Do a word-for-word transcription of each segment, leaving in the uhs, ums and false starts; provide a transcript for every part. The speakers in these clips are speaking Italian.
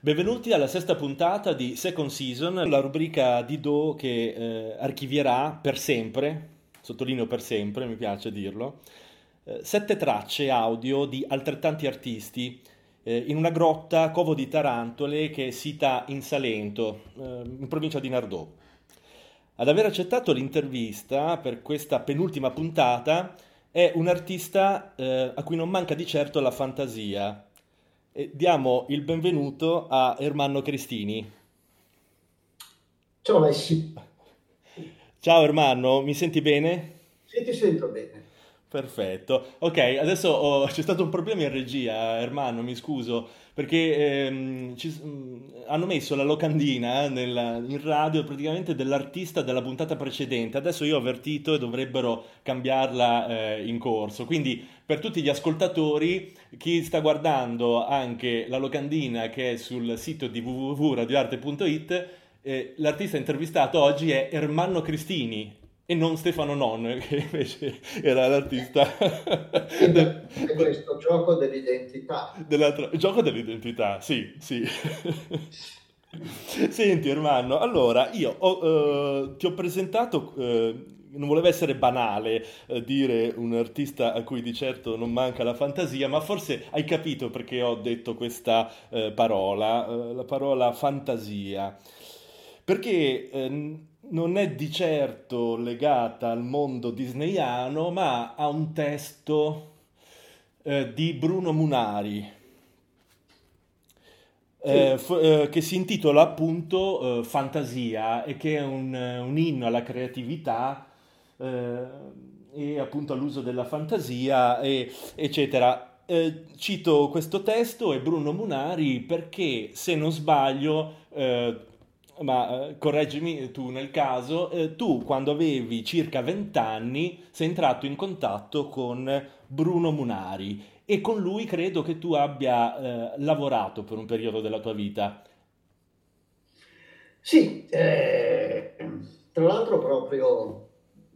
Benvenuti alla sesta puntata di Second Season, la rubrica di Do che eh, archivierà per sempre, sottolineo per sempre, mi piace dirlo, eh, sette tracce audio di altrettanti artisti eh, in una grotta a Covo di Tarantole che è sita in Salento, eh, in provincia di Nardò. Ad aver accettato l'intervista per questa penultima puntata è un artista eh, a cui non manca di certo la fantasia. E diamo il benvenuto a Ermanno Cristini. Ciao Alessi. Ciao Ermanno, mi senti bene? Sì, ti sento bene. Perfetto. Ok, adesso ho- c'è stato un problema in regia, Ermanno, mi scuso, perché ehm, ci s- mh, hanno messo la locandina nella- in radio praticamente dell'artista della puntata precedente. Adesso io ho avvertito e dovrebbero cambiarla eh, in corso. Quindi per tutti gli ascoltatori, chi sta guardando anche la locandina che è sul sito di w w w punto radioarte punto i t, eh, l'artista intervistato oggi è Ermanno Cristini. E non Stefano Non, che invece era l'artista E del, beh, è questo gioco dell'identità. dell'altro gioco dell'identità, sì, sì. Senti, Ermanno, allora io ho, eh, ti ho presentato, eh, non voleva essere banale eh, dire un artista a cui di certo non manca la fantasia, ma forse hai capito perché ho detto questa eh, parola, eh, la parola fantasia. Perché eh, non è di certo legata al mondo disneyano, ma a un testo eh, di Bruno Munari eh, Sì, f- eh, che si intitola appunto eh, Fantasia e che è un, eh, un inno alla creatività eh, e appunto all'uso della fantasia, e- eccetera. Eh, cito questo testo e Bruno Munari perché, se non sbaglio, eh, ma eh, correggimi tu nel caso, eh, tu quando avevi circa venti anni sei entrato in contatto con Bruno Munari e con lui credo che tu abbia eh, lavorato per un periodo della tua vita. sì, eh, tra l'altro proprio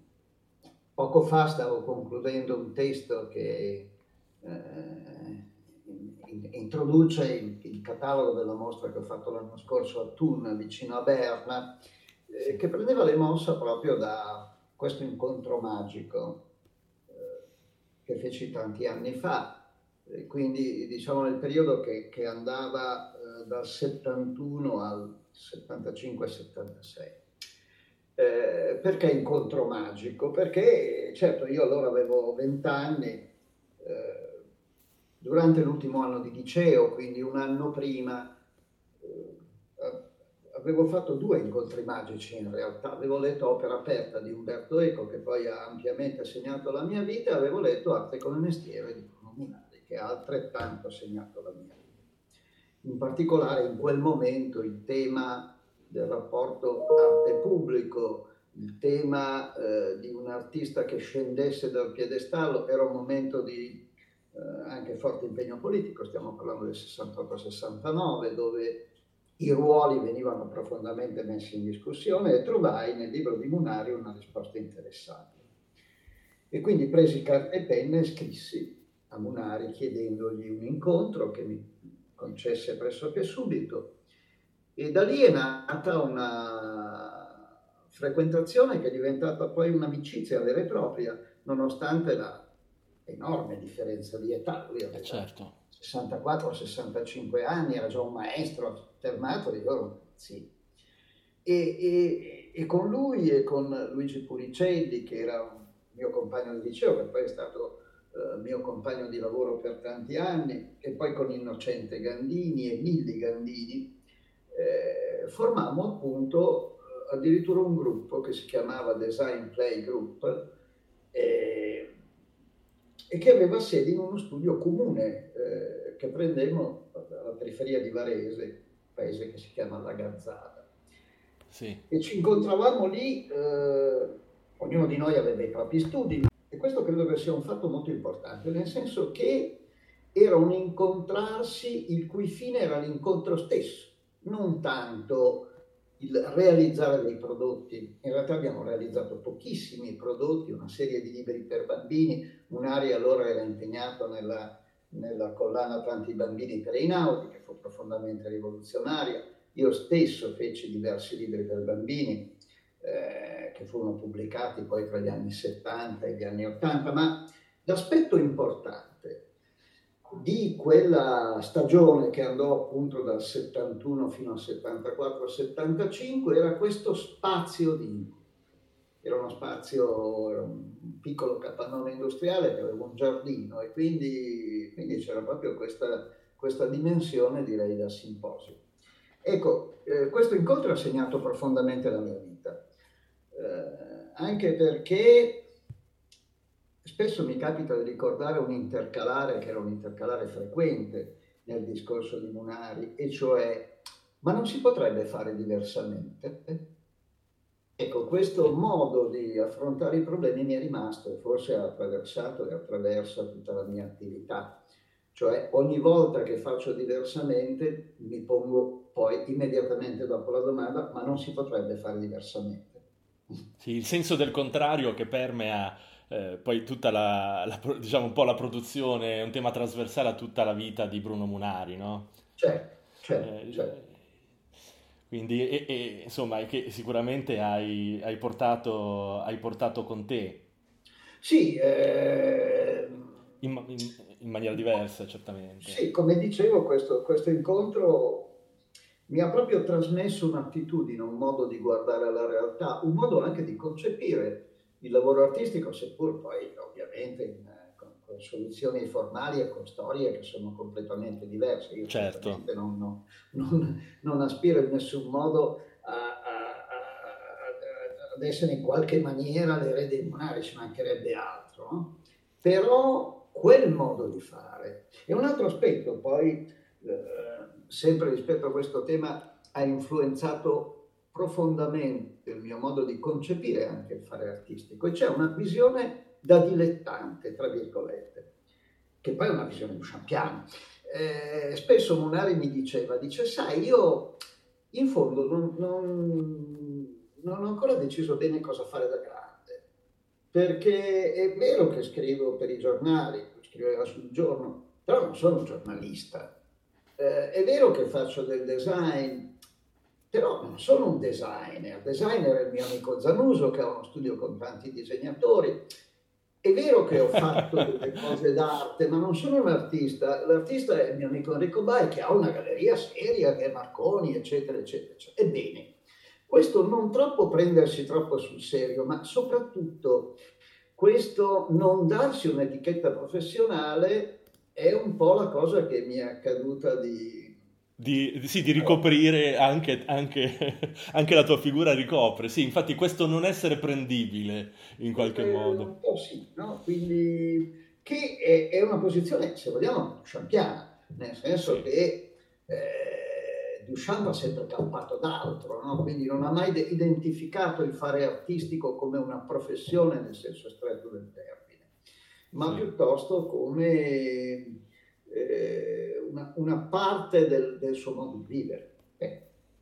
poco fa stavo concludendo un testo che eh, in- introduce il, il catalogo della mostra che ho fatto l'anno scorso a Thun, vicino a Berna, Sì. eh, che prendeva le mossa proprio da questo incontro magico eh, che feci tanti anni fa. E quindi diciamo nel periodo che, che andava eh, dal settantuno al settantacinque settantasei. Eh, perché incontro magico? Perché certo io allora avevo venti anni, eh, durante l'ultimo anno di liceo, quindi un anno prima, eh, avevo fatto due incontri magici in realtà. Avevo letto Opera aperta di Umberto Eco, che poi ha ampiamente segnato la mia vita, e avevo letto Arte come mestiere di Bruno Munari, che ha altrettanto segnato la mia vita. In particolare in quel momento il tema del rapporto arte-pubblico, il tema eh, di un artista che scendesse dal piedestallo, era un momento di eh, anche forte impegno politico, stiamo parlando del sessantotto sessantanove, dove i ruoli venivano profondamente messi in discussione, e trovai nel libro di Munari una risposta interessante. E quindi presi carta e penna e scrissi a Munari chiedendogli un incontro che mi concesse pressoché subito, e da lì è nata una frequentazione che è diventata poi un'amicizia vera e propria, nonostante la enorme differenza di età. Lui Eh aveva certo. sessantaquattro sessantacinque anni, era già un maestro affermato, e loro sì. E, e, e con lui e con Luigi Puricelli, che era un mio compagno di liceo, che poi è stato eh, mio compagno di lavoro per tanti anni, e poi con Innocente Gandini e Milli Gandini, eh, formammo appunto eh, addirittura un gruppo che si chiamava Design Play Group, eh, e che aveva sede in uno studio comune eh, che prendemmo alla periferia di Varese, paese che si chiama La Gazzada. Sì. E ci incontravamo lì, eh, ognuno di noi aveva i propri studi, e questo credo che sia un fatto molto importante, nel senso che era un incontrarsi il cui fine era l'incontro stesso, non tanto il realizzare dei prodotti. In realtà abbiamo realizzato pochissimi prodotti, una serie di libri per bambini. Munari allora era impegnato nella nella collana Tanti bambini per Einaudi, che fu profondamente rivoluzionaria. Io stesso feci diversi libri per bambini, eh, che furono pubblicati poi tra gli anni settanta e gli anni ottanta, ma l'aspetto importante di quella stagione che andò appunto dal settantuno fino al settantaquattro settantacinque era questo spazio di incontro. Era uno spazio, era un piccolo capannone industriale che aveva un giardino e quindi, quindi c'era proprio questa, questa dimensione, direi, da simposio. Ecco, eh, questo incontro ha segnato profondamente la mia vita, eh, anche perché spesso mi capita di ricordare un intercalare che era un intercalare frequente nel discorso di Munari, e cioè, ma non si potrebbe fare diversamente? Ecco, questo modo di affrontare i problemi mi è rimasto e forse ha attraversato e attraversa tutta la mia attività. Cioè, ogni volta che faccio diversamente mi pongo poi immediatamente dopo la domanda, ma non si potrebbe fare diversamente? Sì, il senso del contrario che permea eh, poi tutta la, la pro- diciamo un po' la produzione, è un tema trasversale a tutta la vita di Bruno Munari, no? Certo, certo, certo. Eh, quindi, e, e, insomma, è che sicuramente hai, hai portato, hai portato con te, Sì, eh, in, ma- in- in maniera diversa, certamente. sì, come dicevo, questo, questo incontro mi ha proprio trasmesso un'attitudine, un modo di guardare alla realtà, un modo anche di concepire il lavoro artistico, seppur poi ovviamente in, eh, con, con soluzioni formali e con storie che sono completamente diverse. Io Certo, certamente non, non- non- non aspiro in nessun modo a, a- a- ad essere in qualche maniera l'erede di Munari, ci mancherebbe altro, no? Però quel modo di fare. E un altro aspetto poi, eh, sempre rispetto a questo tema, ha influenzato profondamente il mio modo di concepire anche il fare artistico, e c'è una visione da dilettante, tra virgolette, che poi è una visione duchampiana. Eh, spesso Munari mi diceva, dice, sai, io in fondo non, non- non ho ancora deciso bene cosa fare da grande, perché è vero che scrivo per i giornali, scriveva sul giorno, però non sono un giornalista. Eh, è vero che faccio del design, però non sono un designer. Designer è il mio amico Zanuso che ha uno studio con tanti disegnatori. È vero che ho fatto delle cose d'arte, ma non sono un artista. L'artista è il mio amico Enrico Bai che ha una galleria seria, che è Marconi, eccetera, eccetera, eccetera. Ebbene, questo non troppo prendersi troppo sul serio, ma soprattutto questo non darsi un'etichetta professionale è un po' la cosa che mi è accaduta di... di, di- sì, di ricoprire anche, anche, anche la tua figura ricopre, sì, infatti questo non essere prendibile in qualche Eh, modo. un po' sì, no? Quindi, che è, è una posizione, se vogliamo, duchampiana, nel senso Sì, che eh, Duchamp ha sempre campato d'altro, no? Quindi non ha mai de- identificato il fare artistico come una professione nel senso stretto del termine, ma sì. piuttosto come eh, una, una parte del, del suo modo di vivere. Eh,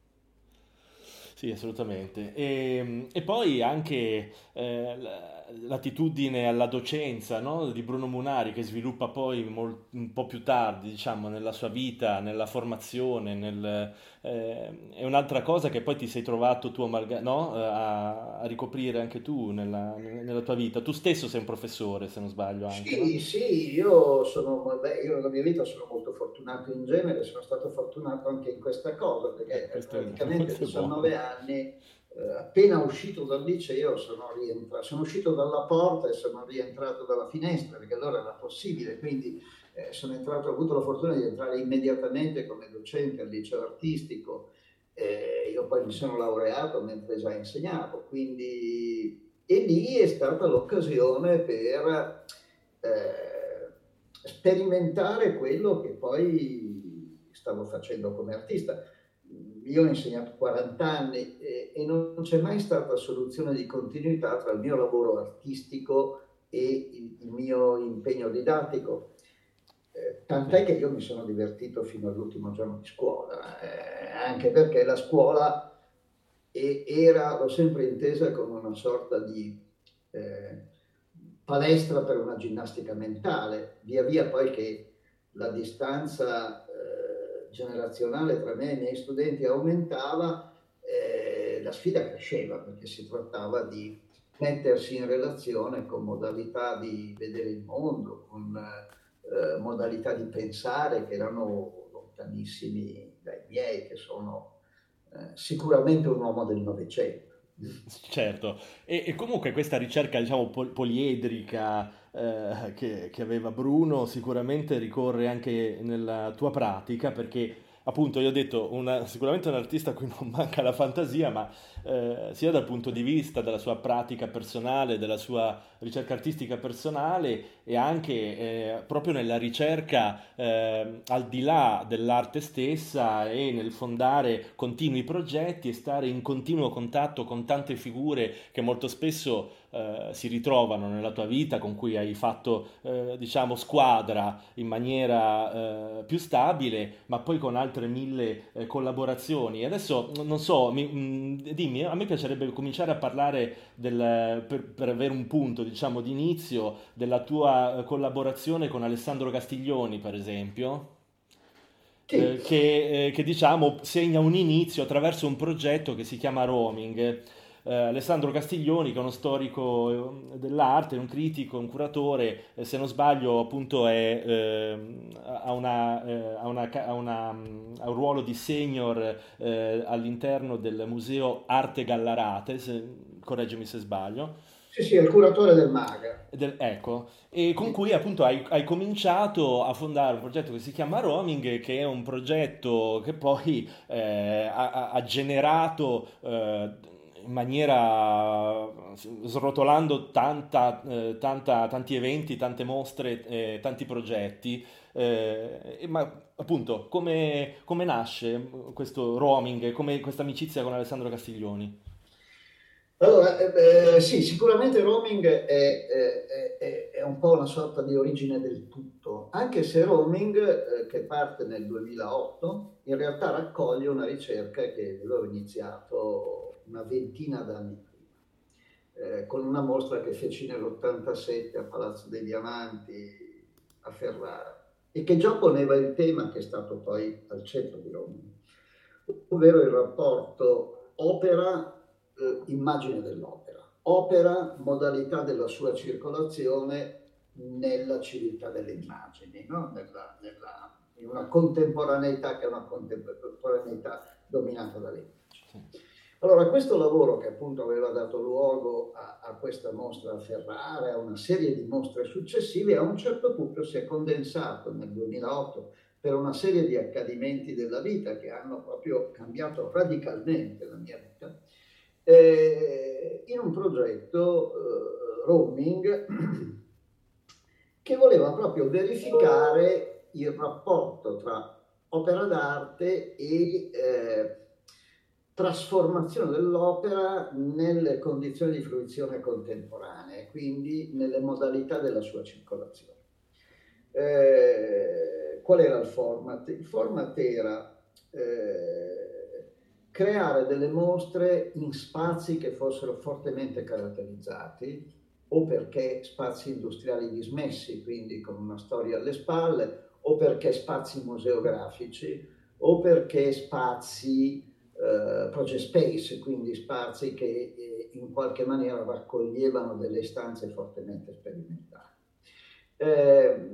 Sì, assolutamente. E, e poi anche eh, l- l'attitudine alla docenza, no, di Bruno Munari che sviluppa poi mol- un po' più tardi, diciamo, nella sua vita, nella formazione, nel, eh, è un'altra cosa che poi ti sei trovato tu amalga- no, a, a ricoprire anche tu nella, nella tua vita. Tu stesso sei un professore, se non sbaglio anche, no? Sì, sì, io sono, beh, io nella mia vita sono molto fortunato in genere, sono stato fortunato anche in questa cosa, Eh, perché eh, questo è, praticamente a questo è diciannove buono. anni, eh, appena uscito dal liceo, sono rientrato, sono uscito dalla porta e sono rientrato dalla finestra, perché allora era possibile, quindi eh, sono entrato, ho avuto la fortuna di entrare immediatamente come docente al liceo artistico, eh, io poi mi sono laureato mentre già insegnavo, quindi e lì è stata l'occasione per eh, sperimentare quello che poi stavo facendo come artista. Io ho insegnato quaranta anni e, e non c'è mai stata soluzione di continuità tra il mio lavoro artistico e il, il mio impegno didattico. Eh, tant'è Sì, che io mi sono divertito fino all'ultimo giorno di scuola, eh, anche perché la scuola e era, l'ho sempre intesa come una sorta di eh, palestra per una ginnastica mentale. Via via poi che la distanza eh, generazionale tra me e i miei studenti aumentava, eh, la sfida cresceva, perché si trattava di mettersi in relazione con modalità di vedere il mondo, con eh, modalità di pensare che erano lontanissimi dai miei, che sono eh, sicuramente un uomo del Novecento. Certo, e, e comunque questa ricerca, diciamo, pol- poliedrica eh, che, che aveva Bruno sicuramente ricorre anche nella tua pratica, perché appunto io ho detto una- sicuramente un artista a cui non manca la fantasia, ma eh, sia dal punto di vista della sua pratica personale, della sua ricerca artistica personale e anche eh, proprio nella ricerca eh, al di là dell'arte stessa e nel fondare continui progetti e stare in continuo contatto con tante figure che molto spesso eh, si ritrovano nella tua vita, con cui hai fatto eh, diciamo squadra in maniera eh, più stabile, ma poi con altre mille eh, collaborazioni. E adesso non so, mi- mh, dimmi, a me piacerebbe cominciare a parlare del, per, per avere un punto, diciamo, di inizio della tua eh, collaborazione con Alessandro Castiglioni, per esempio. Sì, Eh, che, eh, che, diciamo segna un inizio attraverso un progetto che si chiama Roaming. Eh, Alessandro Castiglioni, che è uno storico eh, dell'arte, un critico, un curatore, eh, se non sbaglio, appunto è, eh, ha, una, eh, ha, una, ha, una, ha un ruolo di senior eh, all'interno del Museo Arte Gallarate, se, correggimi se sbaglio. sì, sì, è il curatore del MAGA. Del- ecco, e con Sì. cui appunto hai, hai cominciato a fondare un progetto che si chiama Roaming, che è un progetto che poi eh, ha, ha- ha generato eh, in maniera srotolando tanta, eh, tanta- tanti eventi, tante mostre, eh, tanti progetti. Eh, e ma appunto, come, come nasce questo Roaming, come questa amicizia con Alessandro Castiglioni? Allora, eh, beh, sì, sicuramente roaming è, è- è- è un po' una sorta di origine del tutto, anche se roaming, eh, che parte nel duemilaotto, in realtà raccoglie una ricerca che avevo iniziato una ventina d'anni prima, eh, con una mostra che feci nell'ottantasette a Palazzo dei Diamanti a Ferrara e che già poneva il tema che è stato poi al centro di roaming, ovvero il rapporto opera eh, immagine dell'opera, opera, modalità della sua circolazione nella civiltà delle immagini, no? nella, nella, in una contemporaneità che è una contemporaneità dominata dalle immagini. Allora, questo lavoro che appunto aveva dato luogo a, a questa mostra a Ferrara, a una serie di mostre successive, a un certo punto si è condensato nel duemilaotto per una serie di accadimenti della vita che hanno proprio cambiato radicalmente la mia vita, eh, in un progetto eh, roaming che voleva proprio verificare il rapporto tra opera d'arte e eh, trasformazione dell'opera nelle condizioni di fruizione contemporanee, quindi nelle modalità della sua circolazione. Eh, qual era il format? Il format era eh, creare delle mostre in spazi che fossero fortemente caratterizzati, o perché spazi industriali dismessi, quindi con una storia alle spalle, o perché spazi museografici, o perché spazi eh, project space, quindi spazi che eh, in qualche maniera raccoglievano delle istanze fortemente sperimentali. Eh,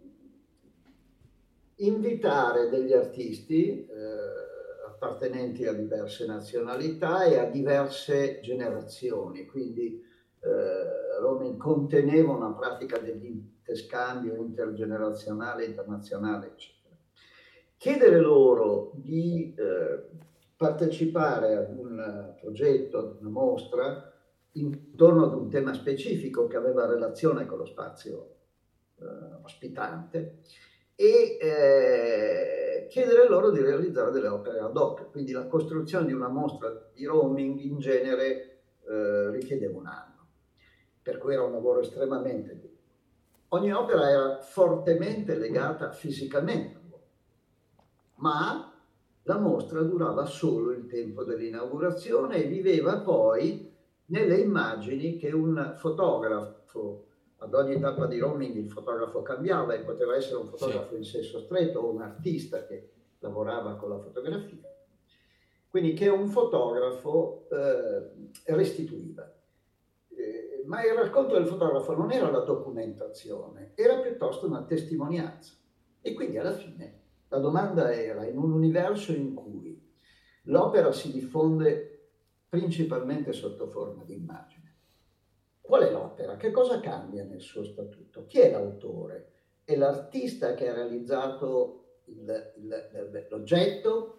invitare degli artisti eh, appartenenti a diverse nazionalità e a diverse generazioni, quindi eh, Roaming conteneva una pratica dell'interscambio intergenerazionale, internazionale, eccetera. Chiedere loro di eh, partecipare ad un progetto, ad una mostra, intorno ad un tema specifico che aveva relazione con lo spazio eh, ospitante e eh, chiedere loro di realizzare delle opere ad hoc, quindi la costruzione di una mostra di roaming in genere eh, richiedeva un anno, per cui era un lavoro estremamente duro. Ogni opera era fortemente legata fisicamente all'uomo, ma la mostra durava solo il tempo dell'inaugurazione e viveva poi nelle immagini che un fotografo ad ogni tappa di roaming il fotografo cambiava e poteva essere un fotografo sì. in senso stretto o un artista che lavorava con la fotografia. Quindi che un fotografo eh, restituiva. Eh, ma il racconto del fotografo non era la documentazione, era piuttosto una testimonianza. E quindi alla fine la domanda era, in un universo in cui l'opera si diffonde principalmente sotto forma di immagine, qual è l'opera? Che cosa cambia nel suo statuto? Chi è l'autore? È l'artista che ha realizzato il, il, l'oggetto?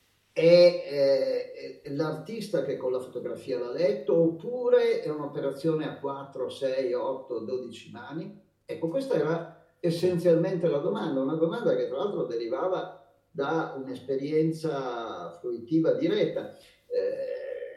È, è l'artista che con la fotografia l'ha letto? Oppure è un'operazione a quattro, sei, otto, dodici mani? Ecco, questa era essenzialmente la domanda, una domanda che tra l'altro derivava da un'esperienza fruitiva diretta. Eh,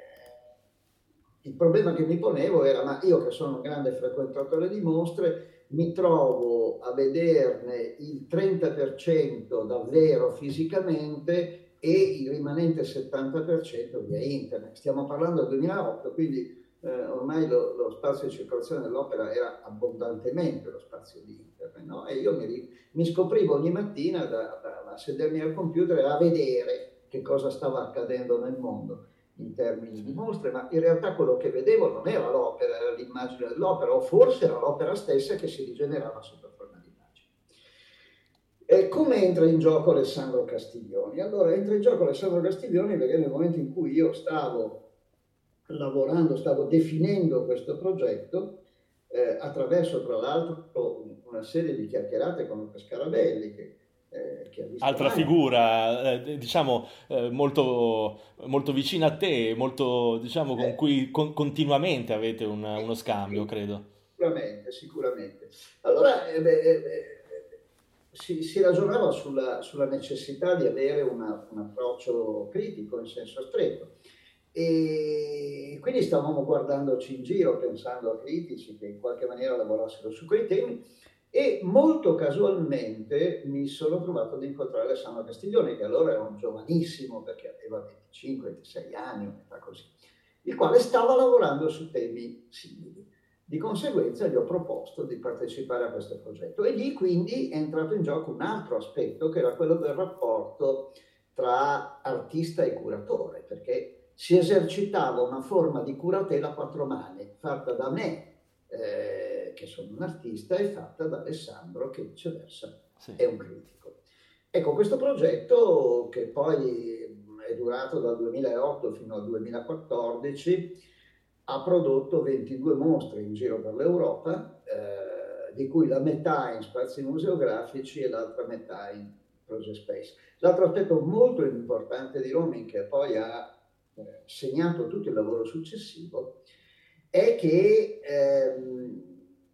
il problema che mi ponevo era, ma io che sono un grande frequentatore di mostre, mi trovo a vederne il trenta per cento davvero fisicamente e il rimanente settanta per cento via internet. Stiamo parlando del duemilaotto, quindi eh, ormai lo, lo spazio di circolazione dell'opera era abbondantemente lo spazio di internet, no? E io mi, mi scoprivo ogni mattina da, da, da sedermi al computer e a vedere che cosa stava accadendo nel mondo in termini di mostre, ma in realtà quello che vedevo non era l'opera, era l'immagine dell'opera, o forse era l'opera stessa che si rigenerava sotto forma di immagine. E come entra in gioco Alessandro Castiglioni? Allora, entra in gioco Alessandro Castiglioni perché nel momento in cui io stavo lavorando, stavo definendo questo progetto, eh, attraverso tra l'altro una serie di chiacchierate con Luca Scarabelli, che Eh, che altra mai. figura, eh, diciamo, eh, molto, molto vicina a te, molto, diciamo, con Eh, cui con- continuamente avete un- eh, uno scambio, sì, credo. sicuramente, sicuramente. Allora, eh, beh, eh, eh, si, si ragionava sulla, sulla necessità di avere una, un approccio critico in senso stretto. E quindi stavamo guardandoci in giro, pensando a critici che in qualche maniera lavorassero su quei temi. E molto casualmente mi sono trovato ad incontrare Alessandro Castiglioni, che allora era un giovanissimo, perché aveva venticinque ventisei anni, un'età così, il quale stava lavorando su temi simili. Di conseguenza gli ho proposto di partecipare a questo progetto e lì quindi è entrato in gioco un altro aspetto, che era quello del rapporto tra artista e curatore, perché si esercitava una forma di curatela a quattro mani, fatta da me, Eh, che sono un artista, è fatta da Alessandro, che viceversa Sì. è un critico. Ecco, questo progetto, che poi è durato dal duemilaotto fino al duemilaquattordici, ha prodotto ventidue mostre in giro per l'Europa, eh, di cui la metà in spazi museografici e l'altra metà in Project Space. L'altro aspetto molto importante di roaming, che poi ha eh, segnato tutto il lavoro successivo, è che ehm,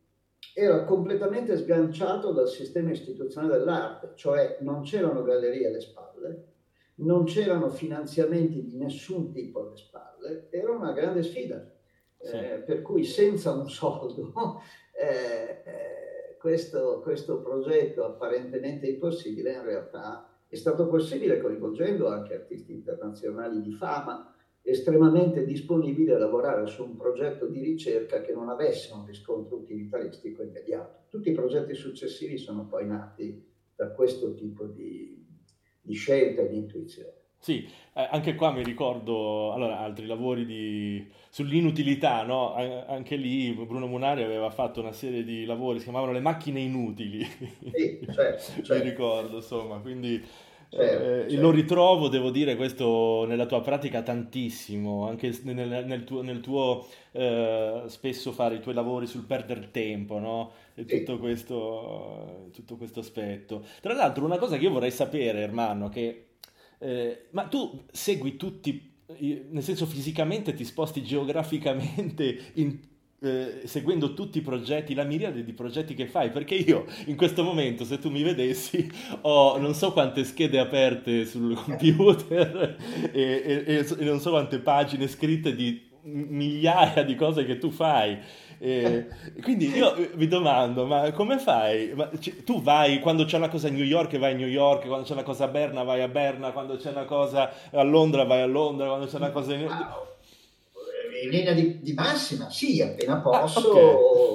era completamente sganciato dal sistema istituzionale dell'arte, cioè non c'erano gallerie alle spalle, non c'erano finanziamenti di nessun tipo alle spalle, era una grande sfida, sì. eh, per cui senza un soldo eh, eh, questo, questo progetto apparentemente impossibile in realtà è stato possibile coinvolgendo anche artisti internazionali di fama, estremamente disponibili a lavorare su un progetto di ricerca che non avesse un riscontro utilitaristico immediato. Tutti i progetti successivi sono poi nati da questo tipo di, di scelta e di intuizione. Sì, eh, anche qua mi ricordo, allora, altri lavori di, sull'inutilità, no? A- anche lì Bruno Munari aveva fatto una serie di lavori, si chiamavano Le macchine inutili, Sì, certo, mi certo. ricordo, insomma, quindi Certo, eh, certo. lo ritrovo, devo dire, questo nella tua pratica tantissimo, anche s- nel, nel tuo, nel tuo, eh, spesso fare i tuoi lavori sul perdere tempo, no? E tutto Sì. questo, tutto questo aspetto. Tra l'altro, una cosa che io vorrei sapere, Ermanno, che eh, ma tu segui tutti, eh, nel senso fisicamente ti sposti geograficamente in- eh, seguendo tutti i progetti, la miriade di progetti che fai, perché io in questo momento, se tu mi vedessi, ho non so quante schede aperte sul computer e, e- e- e non so quante pagine scritte di migliaia di cose che tu fai. E quindi io mi domando, ma come fai? Ma ci- tu vai quando c'è una cosa a New York, vai a New York, quando c'è una cosa a Berna, vai a Berna, quando c'è una cosa a Londra, vai a Londra, quando c'è una cosa in... Ma in linea di, di massima, sì, appena Ah, ok. posso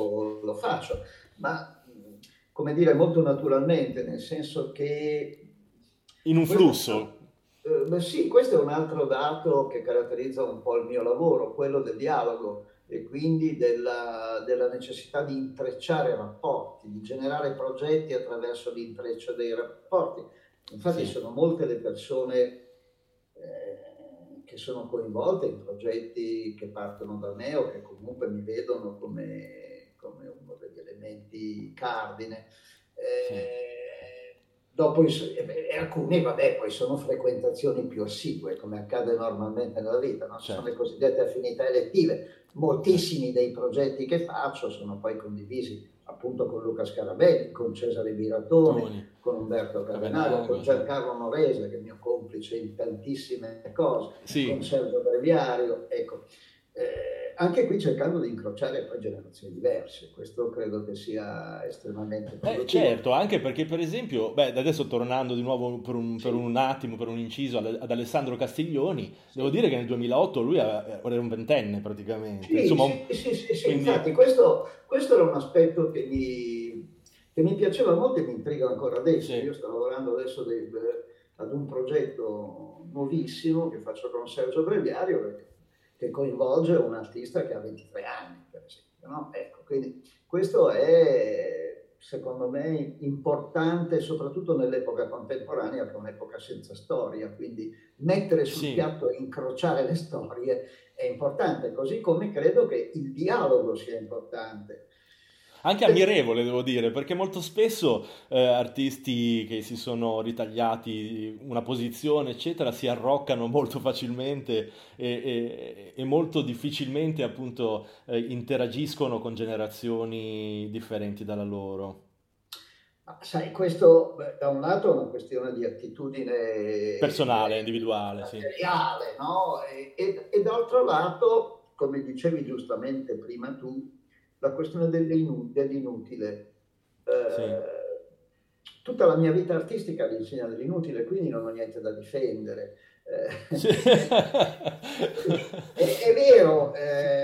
lo faccio, ma come dire molto naturalmente, nel senso che In un questo, flusso. eh, beh, sì, questo è un altro dato che caratterizza un po' il mio lavoro, quello del dialogo e quindi della, della necessità di intrecciare rapporti, di generare progetti attraverso l'intreccio dei rapporti. Infatti Sì, sono molte le persone eh, che sono coinvolte in progetti che partono da me o che comunque mi vedono come, come uno degli elementi cardine. sì, Eh, dopo i- e e alcuni, vabbè, poi sono frequentazioni più assidue, come accade normalmente nella vita, no? Ci sono le certo, cosiddette affinità elettive. certo. Moltissimi dei progetti che faccio sono poi condivisi appunto con Luca Scarabelli, con Cesare Biratoni, Toni, con Umberto Cardenale, con Cavenago, sì. Giancarlo Morese, che è mio complice in tantissime cose, con Sì. Sergio Breviario, ecco. Eh, anche qui cercando di incrociare poi generazioni diverse, questo credo che sia estremamente Eh, produttivo. certo, anche perché per esempio, beh, adesso tornando di nuovo per un, per Sì, un attimo, per un inciso ad, ad Alessandro Castiglioni, devo sì. dire che nel duemilaotto lui era, era un ventenne praticamente, Sì, insomma, un- sì, sì, sì, sì, quindi infatti questo, questo era un aspetto che mi, che mi piaceva molto e mi intriga ancora adesso. sì, Io sto lavorando adesso de- de- ad un progetto nuovissimo che faccio con Sergio Breviario che, che coinvolge un artista che ha ventitré anni, per esempio, no? Ecco, quindi questo è secondo me importante soprattutto nell'epoca contemporanea, che è un'epoca senza storia, quindi mettere sul sì. piatto e incrociare le storie è importante, così come credo che il dialogo sia importante. Anche Perché ammirevole, devo dire, perché molto spesso eh, artisti che si sono ritagliati una posizione, eccetera, si arroccano molto facilmente e, e- e molto difficilmente, appunto, eh, interagiscono con generazioni differenti dalla loro. ma sai, questo beh, da un lato è una questione di attitudine, Personale, direi, individuale, sì. caratteriale, no? E, e, e d'altro lato, come dicevi giustamente prima tu, la questione dell'inu- dell'inutile. Sì. Eh, tutta la mia vita artistica mi insegna dell'inutile, quindi non ho niente da difendere. Eh, Sì. nel senso che è, è vero,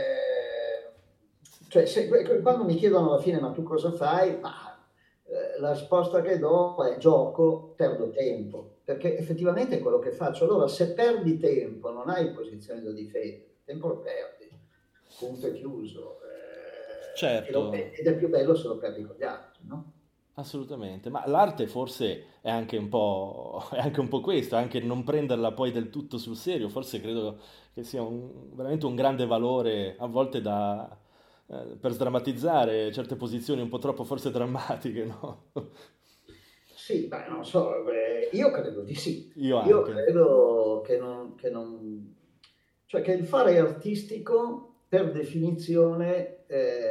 eh, cioè, se- quando mi chiedono alla fine ma tu cosa fai? Ma eh, la risposta che do è gioco, perdo tempo, perché effettivamente è quello che faccio. Allora, se perdi tempo, non hai posizione da difendere, il tempo lo perdi, punto e chiuso. Eh, e lo- Certo, ed è più bello se lo perdi con gli altri, no? assolutamente, ma l'arte forse è anche un po', è anche un po' questo, anche non prenderla poi del tutto sul serio, forse credo che sia un- veramente un grande valore a volte da, eh, per sdrammatizzare certe posizioni un po' troppo forse drammatiche, no? Sì, beh, non so, beh, io credo di sì. Io Io anche. credo che non, che non- cioè che il fare artistico, per definizione,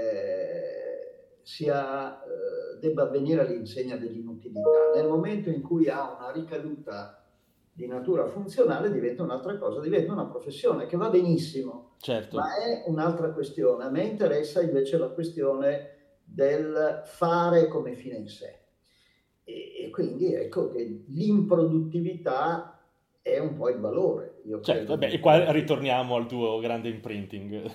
eh, sia, eh, debba avvenire all'insegna dell'inutilità. Nel momento in cui ha una ricaduta di natura funzionale, diventa un'altra cosa, diventa una professione che va benissimo, Certo. ma è un'altra questione. A me interessa invece la questione del fare come fine in sé. E, e quindi ecco che l'improduttività è un po' il valore, io Certo, credo, vabbè, del e qua creativo. ritorniamo al tuo grande imprinting.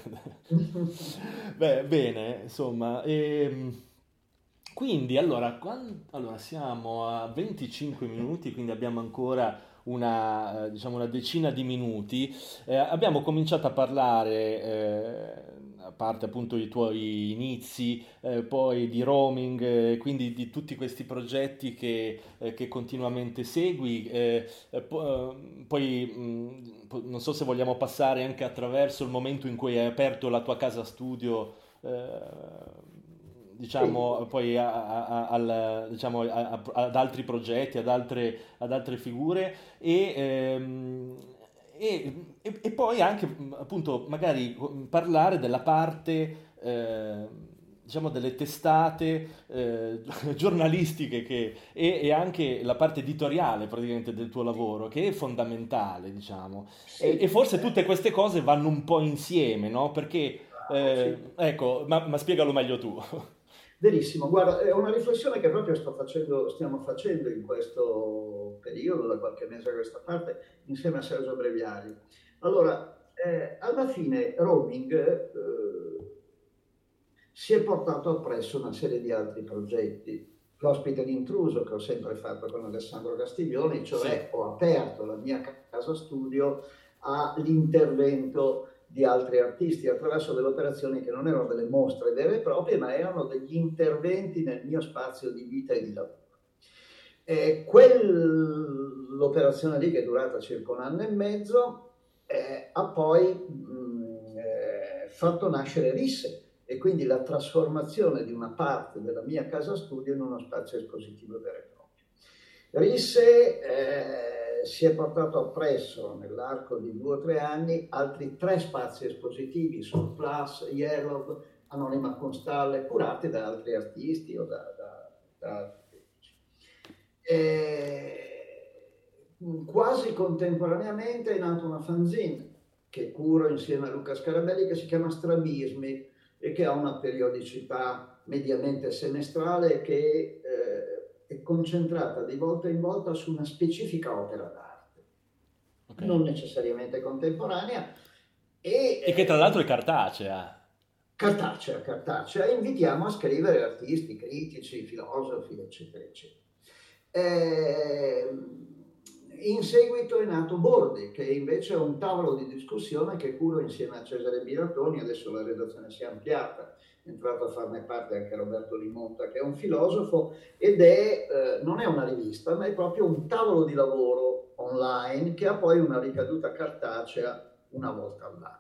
Beh, bene, insomma, ehm, quindi allora, quan- allora, siamo a venticinque minuti, quindi abbiamo ancora una, eh, diciamo una decina di minuti. Eh, abbiamo cominciato a parlare, eh, a parte appunto i tuoi inizi, eh, poi di roaming, eh, quindi di tutti questi progetti che, eh, che continuamente segui. eh, eh, po- eh, poi mh, po- non so se vogliamo passare anche attraverso il momento in cui hai aperto la tua casa studio, eh, Sì, diciamo, poi a- a- a- al- diciamo, a- a- ad altri progetti, ad altre, ad altre figure e, ehm, e- e- e poi anche mh, appunto magari mh, parlare della parte, eh, diciamo, delle testate eh, giornalistiche che, e, e anche la parte editoriale praticamente del tuo lavoro, che è fondamentale, diciamo. E, e sì, forse eh, tutte queste cose vanno un po' insieme, no? Perché, bravo, eh, sì. ecco, ma, ma spiegalo meglio tu. Verissimo, guarda, è una riflessione che proprio sto facendo, stiamo facendo in questo periodo, da qualche mese a questa parte, insieme a Sergio Breviario. Allora, eh, alla fine roaming, eh, si è portato appresso una serie di altri progetti. L'ospite d'intruso che ho sempre fatto con Alessandro Castiglioni, cioè Sì. ho aperto la mia casa studio all'intervento di altri artisti attraverso delle operazioni che non erano delle mostre vere e proprie, ma erano degli interventi nel mio spazio di vita e di lavoro. E quell'operazione lì, che è durata circa un anno e mezzo, eh, ha poi mh, eh, fatto nascere Risse, e quindi la trasformazione di una parte della mia casa studio in uno spazio espositivo vero e proprio. Risse eh, si è portato appresso nell'arco di due o tre anni altri tre spazi espositivi, Surplus, Yellow, Anonima Constalle, curati da altri artisti o da, da, da altri critici. E quasi contemporaneamente è nata una fanzine che curo insieme a Luca Scarabelli, che si chiama Strabismi e che ha una periodicità mediamente semestrale, che eh, è concentrata di volta in volta su una specifica opera d'arte, okay, non necessariamente contemporanea, e, e che tra l'altro è cartacea. Cartacea, cartacea. Invitiamo a scrivere artisti, critici, filosofi, eccetera, eccetera. Eh, in seguito è nato Bordi, che invece è un tavolo di discussione che curo insieme a Cesare Biratoni. Adesso la redazione si è ampliata, è entrato a farne parte anche Roberto Limonta, che è un filosofo, ed è, eh, non è una rivista, ma è proprio un tavolo di lavoro online che ha poi una ricaduta cartacea una volta all'anno.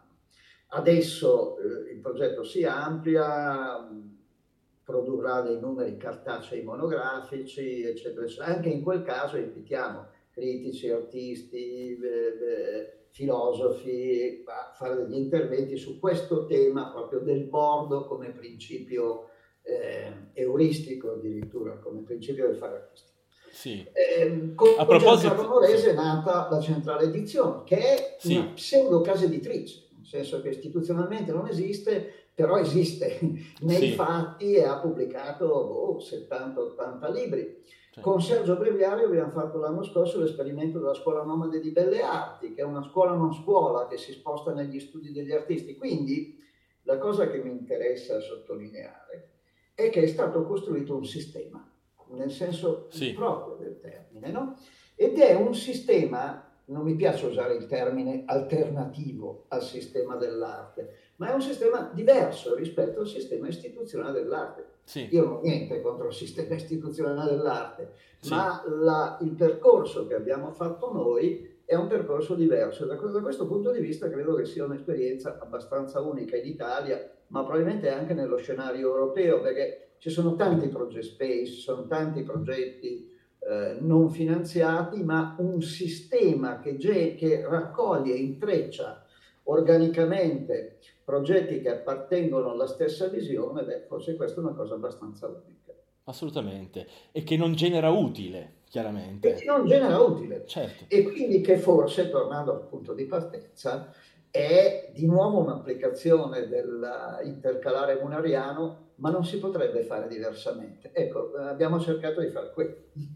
Adesso eh, il progetto si amplia, produrrà dei numeri cartacei monografici, eccetera, eccetera. Anche in quel caso invitiamo critici, artisti, eh, filosofi a fare degli interventi su questo tema proprio del bordo come principio eh, euristico, addirittura come principio del fare artistico. Sì. Eh, con a proposito Giancarlo Morese è nata la Centrale Edizione, che è sì. una pseudo casa editrice, nel senso che istituzionalmente non esiste, però esiste nei sì. fatti, e ha pubblicato oh, settanta ottanta libri. Cioè. Con Sergio Breviario abbiamo fatto l'anno scorso l'esperimento della Scuola Nomade di Belle Arti, che è una scuola non scuola che si sposta negli studi degli artisti. Quindi la cosa che mi interessa sottolineare è che è stato costruito un sistema, nel senso sì. proprio del termine, no? Ed è un sistema, non mi piace usare il termine alternativo al sistema dell'arte, ma è un sistema diverso rispetto al sistema istituzionale dell'arte. Sì. Io non ho niente contro il sistema istituzionale dell'arte, sì. ma la, il percorso che abbiamo fatto noi è un percorso diverso. Da, da questo punto di vista credo che sia un'esperienza abbastanza unica in Italia, ma probabilmente anche nello scenario europeo, perché ci sono tanti project space, sono tanti progetti eh, non finanziati, ma un sistema che, che raccoglie e intreccia organicamente progetti che appartengono alla stessa visione. Beh, forse questa è una cosa abbastanza unica. Assolutamente, e che non genera utile, chiaramente. E che non genera utile. Certo. E quindi che forse, tornando al punto di partenza, è di nuovo un'applicazione dell'intercalare munariano, ma non si potrebbe fare diversamente. Ecco, abbiamo cercato di fare quello.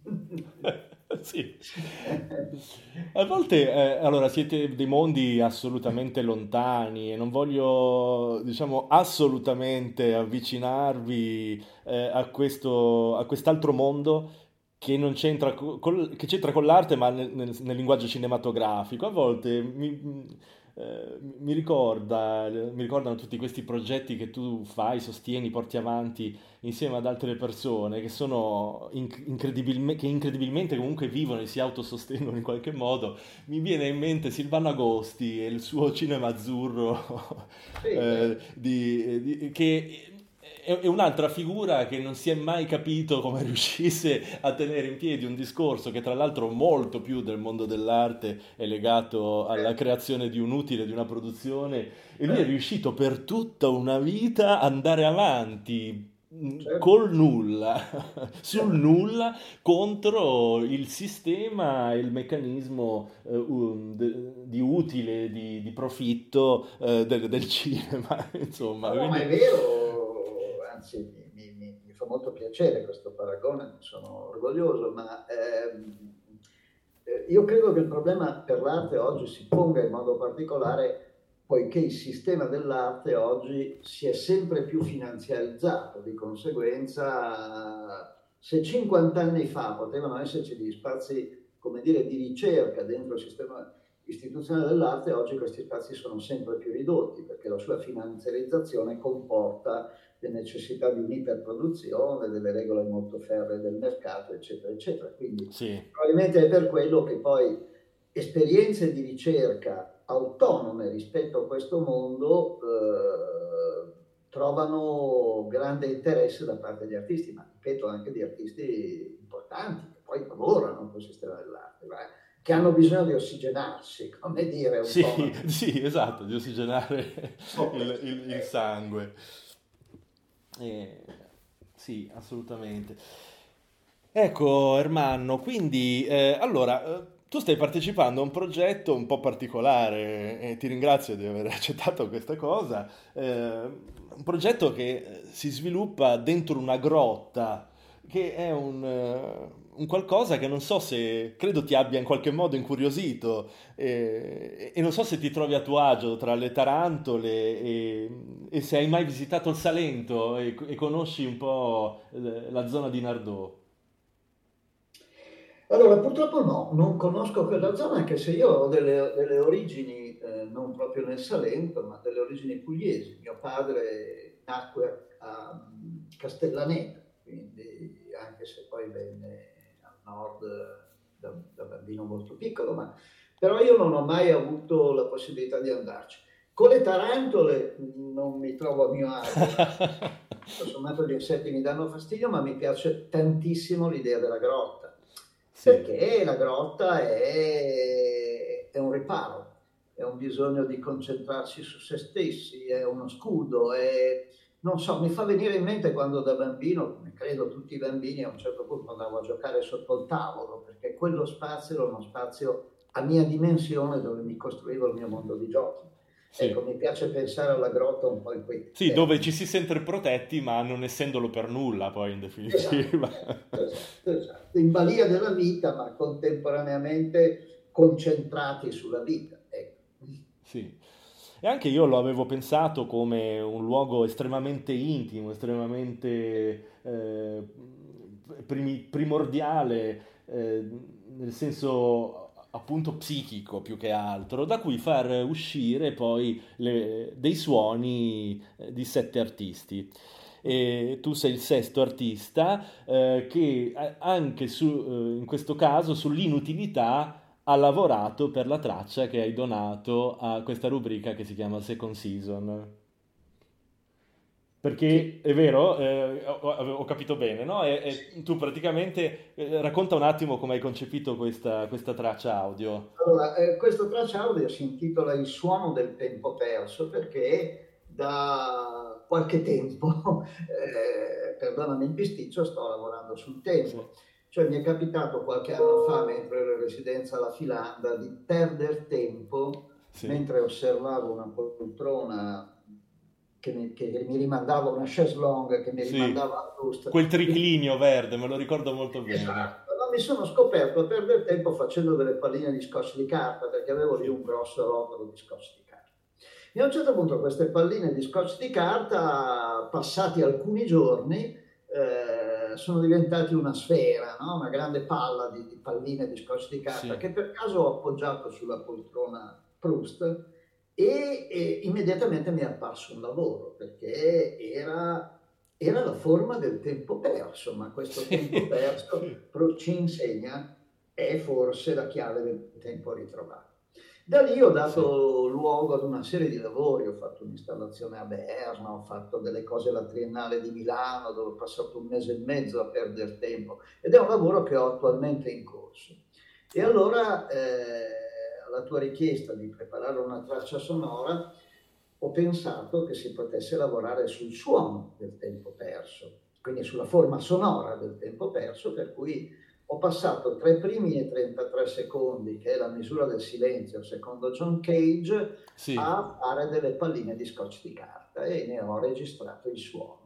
Sì. A volte, eh, allora, siete dei mondi assolutamente lontani e non voglio, diciamo, assolutamente avvicinarvi eh, a questo, a quest'altro mondo che non c'entra col, che c'entra con l'arte, ma nel, nel, nel linguaggio cinematografico. A volte mi, eh, mi ricorda, mi ricordano tutti questi progetti che tu fai, sostieni, porti avanti insieme ad altre persone che sono inc- incredibilme- che incredibilmente comunque vivono e si autosostengono in qualche modo. Mi viene in mente Silvano Agosti e il suo Cinema Azzurro, Sì. eh, di, di, che è, è un'altra figura che non si è mai capito come riuscisse a tenere in piedi un discorso che tra l'altro molto più del mondo dell'arte è legato alla creazione di un utile, di una produzione, e lui è riuscito per tutta una vita ad andare avanti Certo. col nulla, sul nulla, contro il sistema e il meccanismo eh, um, de, di utile, di, di profitto eh, del, del cinema, insomma. No, quindi... ma è vero, anzi mi, mi, mi fa molto piacere questo paragone, ne sono orgoglioso, ma ehm, io credo che il problema per l'arte oggi si ponga in modo particolare poiché il sistema dell'arte oggi si è sempre più finanziarizzato, di conseguenza se cinquanta anni fa potevano esserci degli spazi, come dire, di ricerca dentro il sistema istituzionale dell'arte, oggi questi spazi sono sempre più ridotti, perché la sua finanziarizzazione comporta le necessità di un'iperproduzione, delle regole molto ferree del mercato, eccetera, eccetera. Quindi Sì. probabilmente è per quello che poi esperienze di ricerca autonome rispetto a questo mondo eh, trovano grande interesse da parte degli artisti, ma ripeto anche di artisti importanti che poi lavorano col sistema dell'arte, che hanno bisogno di ossigenarsi, come dire, un Sì, po'. sì, esatto, di ossigenare il, il- il sangue. Eh, sì, assolutamente. Ecco, Ermanno, quindi eh, allora eh, tu stai partecipando a un progetto un po' particolare e ti ringrazio di aver accettato questa cosa. Eh, un progetto che eh, si sviluppa dentro una grotta, che è un, eh, un qualcosa che non so se credo ti abbia in qualche modo incuriosito eh, e non so se ti trovi a tuo agio tra le tarantole e, e se hai mai visitato il Salento e, e conosci un po' eh, la zona di Nardò. Allora, purtroppo no, non conosco quella zona, anche se io ho delle, delle origini, eh, non proprio nel Salento, ma delle origini pugliesi. Mio padre nacque a mm, Castellaneta, quindi anche se poi venne al nord da, da bambino molto piccolo, ma però io non ho mai avuto la possibilità di andarci. Con le tarantole mm, non mi trovo a mio agio, tutto sommato gli insetti mi danno fastidio, ma mi piace tantissimo l'idea della grotta, Sì, perché la grotta è, è un riparo, è un bisogno di concentrarsi su se stessi, è uno scudo, è, non so, mi fa venire in mente quando da bambino, come credo tutti i bambini, a un certo punto andavo a giocare sotto il tavolo, perché quello spazio era uno spazio a mia dimensione dove mi costruivo il mio mondo di giochi. Ecco, sì. mi piace pensare alla grotta un po' in quei Sì, dove ci termini. si sente protetti, ma non essendolo per nulla, poi in Esatto, definitiva. esatto, esatto. In balia della vita, ma contemporaneamente concentrati sulla vita. Ecco. Sì. E anche io lo avevo pensato come un luogo estremamente intimo, estremamente eh, primi- primordiale, eh, nel senso appunto psichico più che altro, da cui far uscire poi le- dei suoni eh, di sette artisti. E tu sei il sesto artista eh, che eh, anche su, eh, in questo caso sull'inutilità ha lavorato per la traccia che hai donato a questa rubrica che si chiama Second Season. Perché Sì, è vero, eh, ho, ho capito bene, no? E, e sì. tu praticamente eh, racconta un attimo come hai concepito questa, questa traccia audio. Allora, eh, questo traccia audio si intitola Il suono del tempo perso perché da qualche tempo, eh, perdonami il bisticcio, sto lavorando sul Sì, tempo. Cioè mi è capitato qualche anno fa, mentre ero in residenza alla Filanda, di perdere tempo sì. mentre osservavo una poltrona che mi, che mi rimandava, una chaise longue che mi Sì, rimandava a Proust. quel triclinio verde, me lo ricordo molto bene. Esatto, no, mi sono scoperto a perdere tempo facendo delle palline di scotch di carta perché avevo lì Sì, un grosso rotolo di scotch di carta. E a un certo punto queste palline di scotch di carta, passati alcuni giorni, eh, sono diventati una sfera, no? Una grande palla di, di palline di scotch di carta sì, che per caso ho appoggiato sulla poltrona Proust e, e immediatamente mi è apparso un lavoro perché era, era la forma del tempo perso, ma questo tempo sì, perso sì, pro- ci insegna è forse la chiave del tempo ritrovato. Da lì ho sì. dato luogo ad una serie di lavori, ho fatto un'installazione a Berna, ho fatto delle cose alla Triennale di Milano dove ho passato un mese e mezzo a perdere tempo ed è un lavoro che ho attualmente in corso. E Ah, allora, eh, alla tua richiesta di preparare una traccia sonora, ho pensato che si potesse lavorare sul suono del tempo perso, quindi sulla forma sonora del tempo perso, per cui ho passato tra i primi e trentatré secondi, che è la misura del silenzio secondo John Cage, sì. a fare delle palline di scotch di carta e ne ho registrato il suono.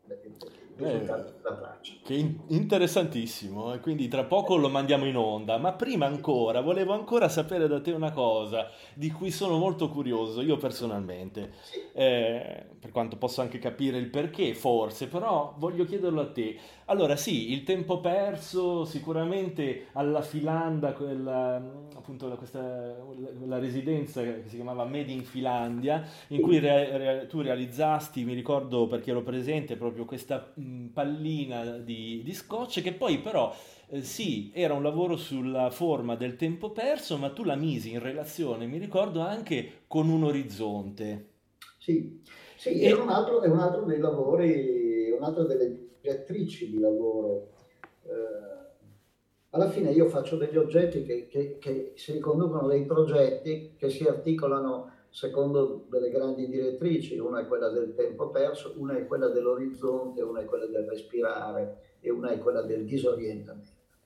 il risultato Eh, della traccia. che in- interessantissimo, e quindi tra poco lo mandiamo in onda, ma prima ancora volevo ancora sapere da te una cosa di cui sono molto curioso io personalmente. Sì, Eh, per quanto posso anche capire il perché, forse, però voglio chiederlo a te. Allora, sì, il tempo perso sicuramente alla Filanda, quella, appunto questa, la residenza che si chiamava Made in Finlandia, in cui sì, re- re- tu realizzasti, mi ricordo perché ero presente, proprio questa mh, pallina di, di scotch che poi però eh, sì, era un lavoro sulla forma del tempo perso, ma tu la misi in relazione, mi ricordo, anche con un orizzonte. sì, sì, è un E altro, è un altro dei lavori, un'altra delle direttrici di lavoro. Eh, alla fine io faccio degli oggetti che, che- che si riconducono dei progetti che si articolano secondo delle grandi direttrici, una è quella del tempo perso, una è quella dell'orizzonte, una è quella del respirare e una è quella del disorientamento.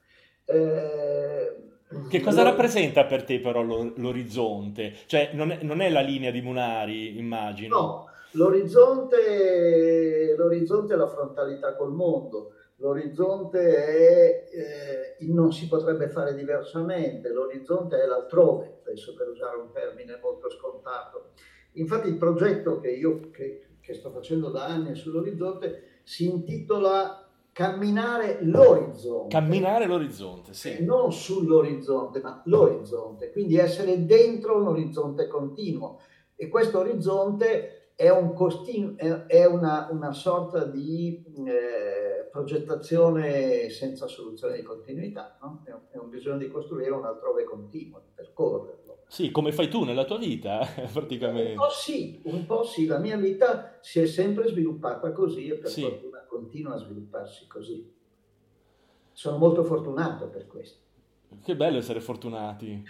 Eh, che cosa lo- rappresenta per te però lo- l'orizzonte? Cioè, non è, non è la linea di Munari, immagino. No, l'orizzonte, l'orizzonte è la frontalità col mondo, l'orizzonte è eh, il non si potrebbe fare diversamente, l'orizzonte è l'altrove, adesso per usare un termine molto scontato. Infatti il progetto che io che, che sto facendo da anni sull'orizzonte si intitola Camminare l'orizzonte, Camminare l'orizzonte, cioè sì. non sull'orizzonte, ma l'orizzonte, quindi essere dentro un orizzonte continuo. E questo orizzonte è, un costinu- è, è una, una sorta di eh, progettazione senza soluzione di continuità, no? È, un, è un bisogno di costruire un altrove continuo, di percorrerlo. Sì, come fai tu nella tua vita, Un po' praticamente. sì, un po' sì, la mia vita si è sempre sviluppata così e per Sì. fortuna continua a svilupparsi così. Sono molto fortunato per questo. Che bello essere fortunati.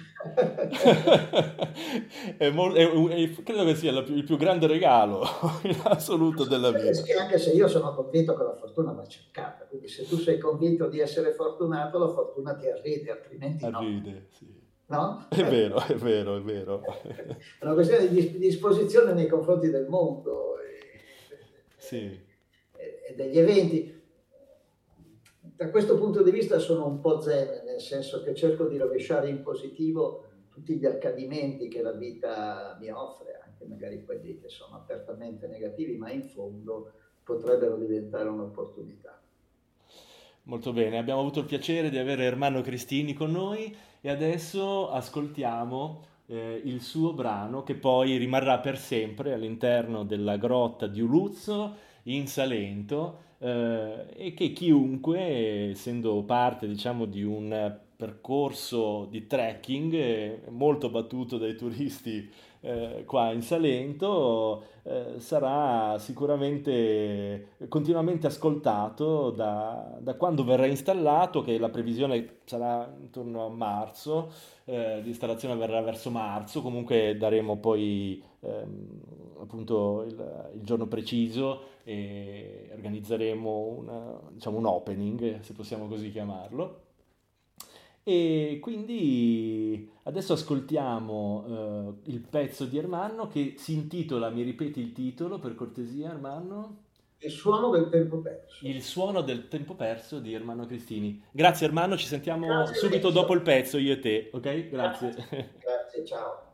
È mol- è un- è- credo che sia la più- il più grande regalo in assoluto della vita. Sì, anche se io sono convinto che la fortuna va cercata, quindi se tu sei convinto di essere fortunato, la fortuna ti arriva, altrimenti no. Arride, sì. No? È vero, è vero, è vero. È una questione di dis- disposizione nei confronti del mondo e, Sì, e- e degli eventi. Da questo punto di vista sono un po' zen, nel senso che cerco di rovesciare in positivo tutti gli accadimenti che la vita mi offre, anche magari quelli che sono apertamente negativi, ma in fondo potrebbero diventare un'opportunità. molto bene. Abbiamo avuto il piacere di avere Ermanno Cristini con noi e adesso ascoltiamo eh, il suo brano che poi rimarrà per sempre all'interno della grotta di Uluzzo in Salento eh, e che chiunque, essendo parte, diciamo, di un percorso di trekking eh, molto battuto dai turisti eh, qua in Salento, eh, sarà sicuramente continuamente ascoltato da, da quando verrà installato, che la previsione sarà intorno a marzo, eh, l'installazione avverrà verso marzo, comunque daremo poi ehm, appunto il, il giorno preciso e organizzeremo una- diciamo un opening, se possiamo così chiamarlo. E quindi adesso ascoltiamo eh, il pezzo di Ermanno che si intitola, mi ripeti il titolo per cortesia, Ermanno? Il suono del tempo perso. Il suono del tempo perso di Ermanno Cristini. Grazie Ermanno, ci sentiamo Grazie subito dopo Lorenzo. il pezzo, io e te, ok? Grazie. Grazie. Grazie, ciao.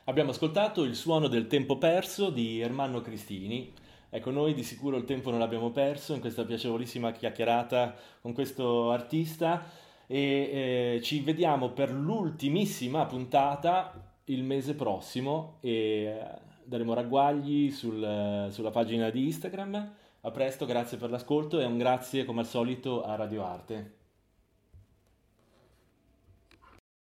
Abbiamo ascoltato Il suono del tempo perso di Ermanno Cristini. Ecco, noi di sicuro il tempo non l'abbiamo perso in questa piacevolissima chiacchierata con questo artista e eh, ci vediamo per l'ultimissima puntata il mese prossimo e eh, daremo ragguagli sul- sulla pagina di Instagram. A presto, grazie per l'ascolto e un grazie come al solito a Radio Arte.